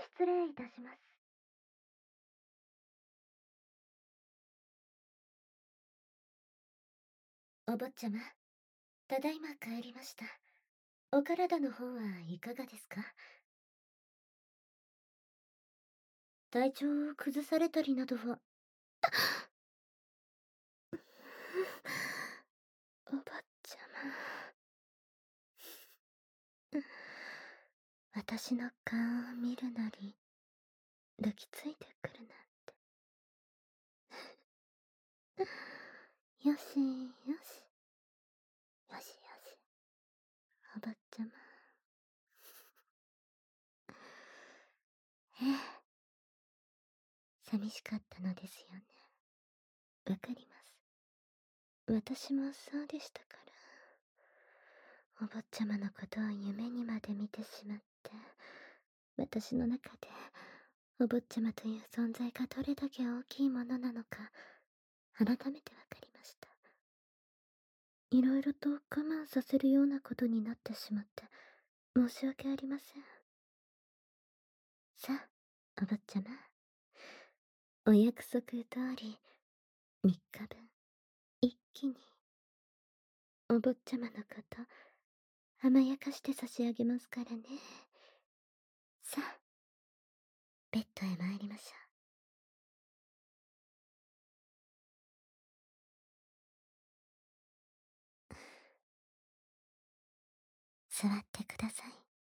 失礼いたします。お坊ちゃま、ただいま帰りました。お体の方はいかがですか？体調を崩されたりなどは。お坊ちゃま。私の顔を見るなり、抱きついてくるなんて。よし、よし。よしよし。お坊ちゃま。ええ。寂しかったのですよね。わかります。私もそうでしたから。お坊ちゃまのことを夢にまで見てしまって、私の中で、お坊ちゃまという存在がどれだけ大きいものなのか、改めてわかりました。いろいろと我慢させるようなことになってしまって、申し訳ありません。さあ、お坊ちゃま。お約束通り、3日分、一気に、お坊ちゃまのこと、甘やかして差し上げますからね。さあ、ベッドへ参りましょう。座ってください。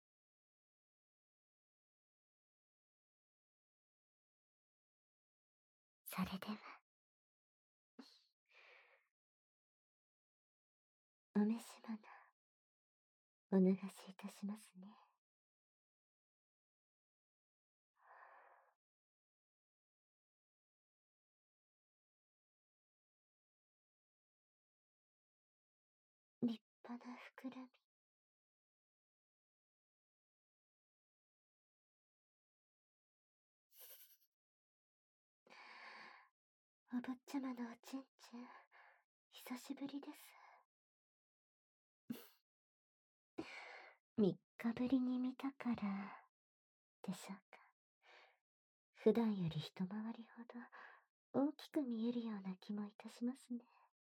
それでは、お召し物、お脱がしいたしますね。立派な膨らみ。お坊ちゃまのおちんちん、久しぶりです。3日ぶりに見たから、でしょうか。普段より一回りほど大きく見えるような気もいたしますね。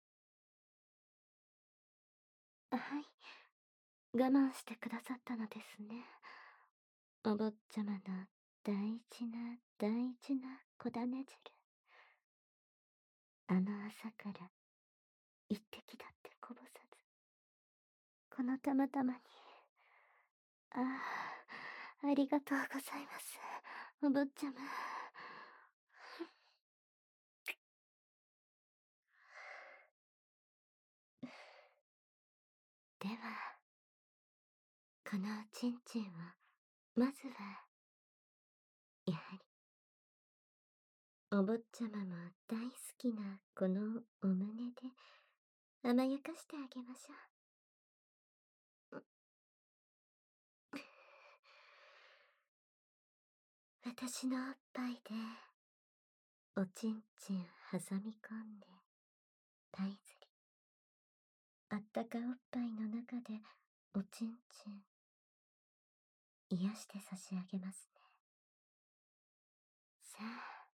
はい。我慢してくださったのですね。お坊ちゃまの大事な大事な小種汁。あの朝から一滴だってこぼさず。このたまたまに。ああ、ありがとうございます。お坊ちゃま。では、このおちんちんを、まずは、やはり、お坊ちゃまも大好きなこのお胸で甘やかしてあげましょう。私のおっぱいで、おちんちん挟み込んで、たいずり。あったかおっぱいの中で、おちんちん、癒して差し上げますね。さ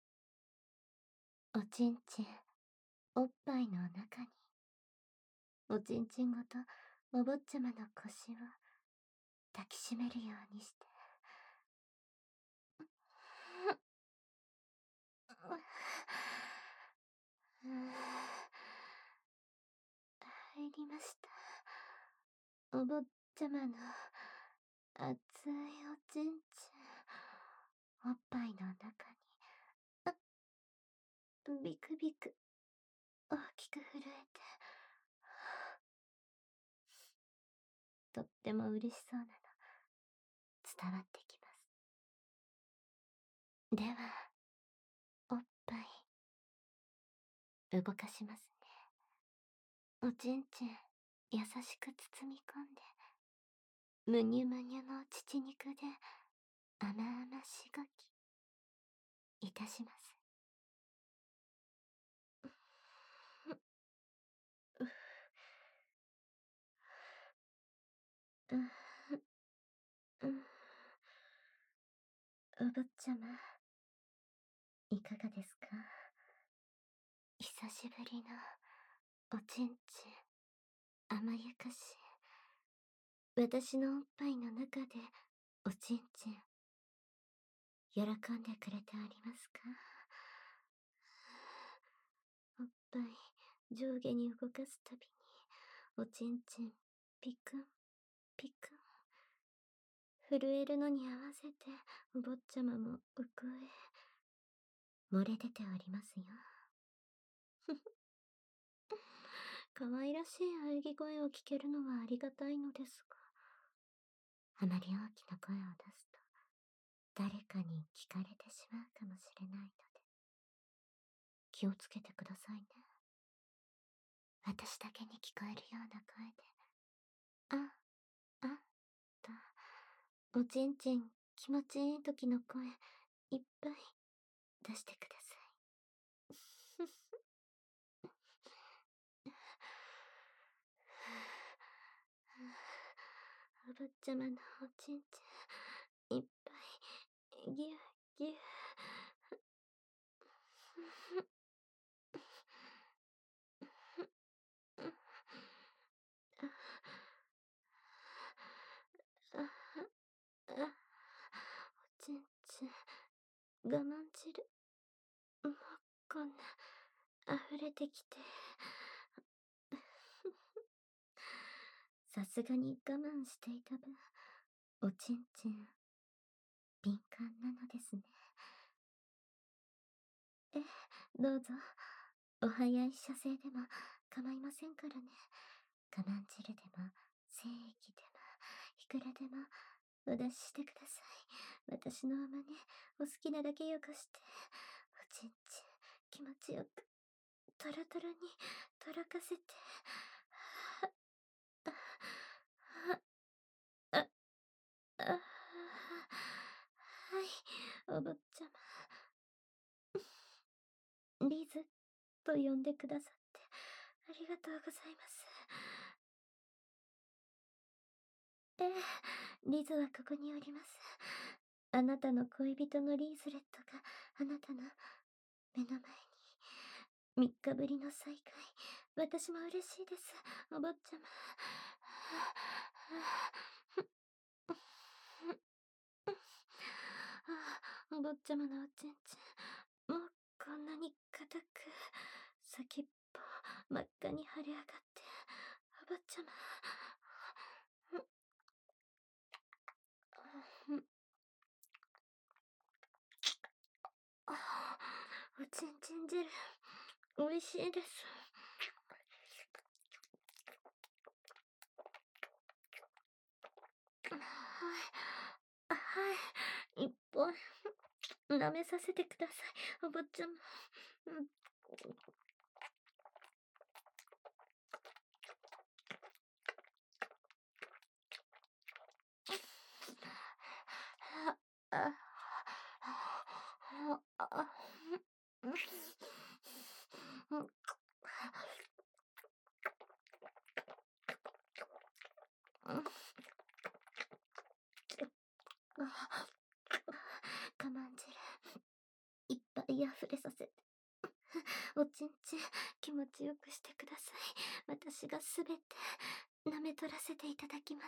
あ、おちんちん、おっぱいの中に、おちんちんごと、お坊ちゃまの腰を抱きしめるようにして。入りました。お坊ちゃまの熱いおちんちん、おっぱいの中に、ビクビク、大きく震えて、とっても嬉しそうなの、伝わってきます。では、おっぱい、動かしますね。おちんちん、優しく包み込んで、むにゅむにゅの乳肉で、甘々しごき、いたします。うん、うん、 お坊ちゃま、いかがですか？久しぶりのおちんちん、甘やかし。私のおっぱいの中でおちんちん、喜んでくれてありますか？おっぱい上下に動かすたびにおちんちんピクンピクン震えるのに合わせてお坊ちゃまも奥へ漏れ出ておりますよ。可愛らしい喘ぎ声を聞けるのはありがたいのですが、あまり大きな声を出すと誰かに聞かれてしまうかもしれないので気をつけてくださいね。私だけに聞こえるような声で、あ、あ、と、おちんちん気持ちいい時の声いっぱい出してください。お坊ちゃまのおちんちんいっぱいぎゅぎゅ。おちんちん我慢汁もうこんな溢れてきて。さすがに我慢していた分、おちんちん敏感なのですね。どうぞ、お早い射精でも構いませんからね。我慢汁でも精液でもいくらでもお出ししてください。私の真似お好きなだけよこして、おちんちん気持ちよくトロトロにとろかせて。あ、あ、はい、お坊ちゃま。リズと呼んでくださってありがとうございます。リズはここにおります。あなたの恋人のリーズレットがあなたの目の前に。3日ぶりの再会。私も嬉しいです、お坊ちゃま。お坊ちゃまのおちんちん、もうこんなに硬く、先っぽ真っ赤に腫れ上がって、お坊ちゃま。おちんちん汁、美味しいです。はい、一本、舐めさせてください、お坊ちゃま。我慢汁いっぱい溢れさせて、おちんちん気持ちよくしてください。私がすべて舐め取らせていただきます。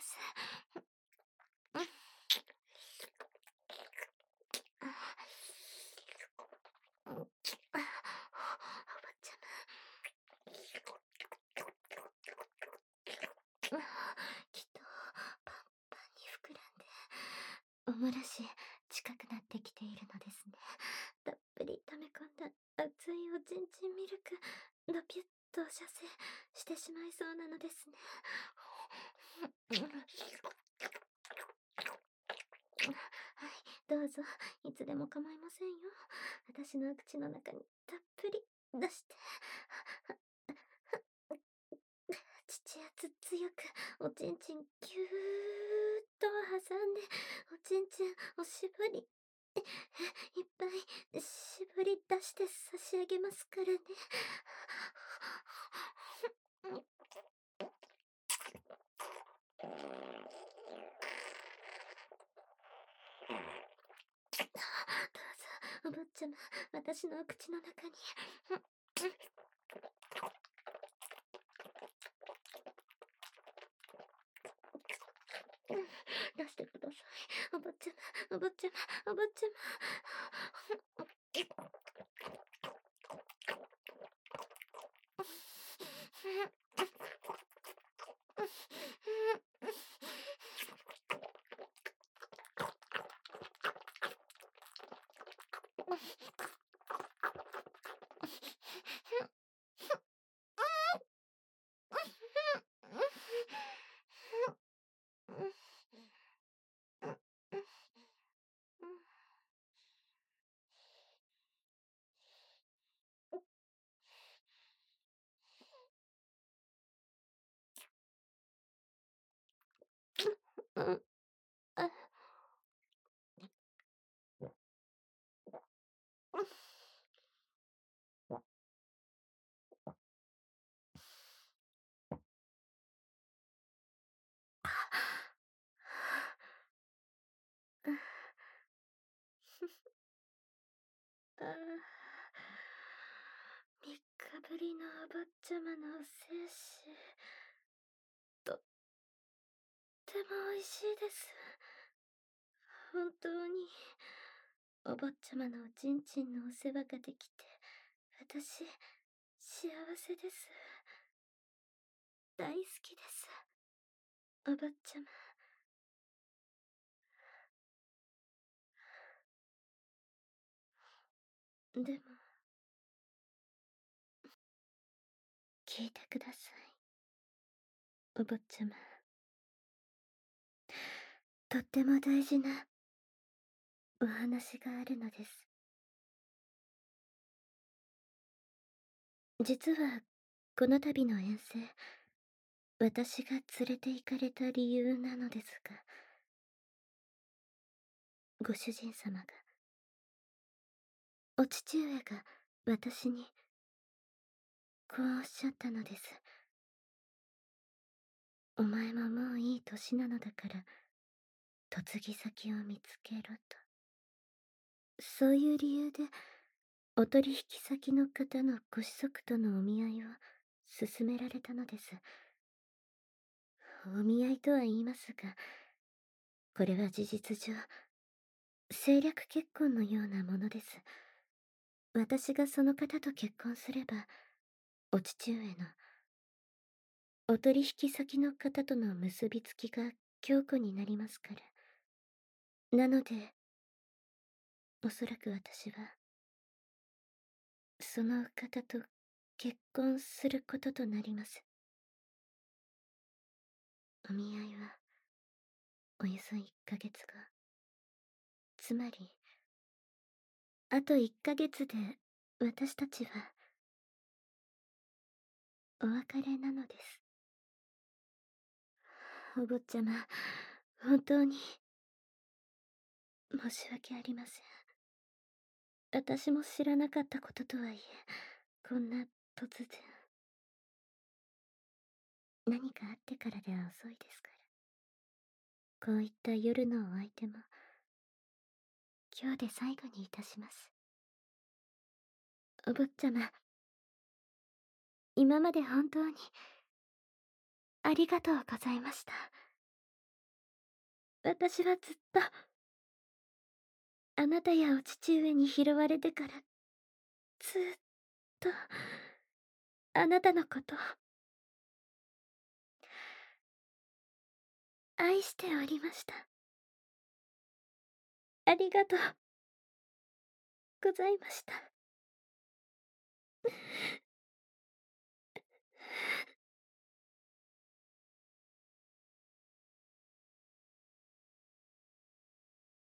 おばちゃま、きっとパンパンに膨らんでおもらし近くなってきているのですね。たっぷり溜め込んだ熱いおちんちんミルク、ドピュッと射精してしまいそうなのですね。はい、どうぞ、いつでも構いませんよ。私の口の中にたっぷり出して。父圧強く、おちんちんぎゅーっと挟んで、おちんちんおしぼり、いっぱい絞り出して差し上げますからね。 お坊ちゃま、私のお口の中に。出してください。お坊ちゃま、お坊ちゃま、お坊ちゃま。あ、あ、3日ぶりのお坊ちゃまの精子、とっても美味しいです。本当に、お坊ちゃまのおちんちんのお世話ができて、私、幸せです。大好きです。お坊ちゃま。でも、聞いてください。お坊ちゃま。とっても大事なお話があるのです。実は、この度の遠征、私が連れて行かれた理由なのですが、ご主人様が、お父上が私に、こうおっしゃったのです。お前ももういい年なのだから、嫁ぎ先を見つけろと。そういう理由で、お取引先の方のご子息とのお見合いを勧められたのです。お見合いとは言いますが、これは事実上、政略結婚のようなものです。私がその方と結婚すれば、お父上の、お取引先の方との結びつきが強固になりますから。なので、おそらく私は、その方と結婚することとなります。お見合いは、およそ1ヶ月後。つまり、あと1ヶ月で、私たちは、お別れなのです。お坊ちゃま、本当に、申し訳ありません。私も知らなかったこととはいえ、こんな突然。何かあってからでは遅いですから。こういった夜のお相手も、今日で最後にいたします。お坊ちゃま、今まで本当に、ありがとうございました。私はずっと、あなたやお父上に拾われてから、ずっと、あなたのこと、愛しておりました。ありがとう、ございました。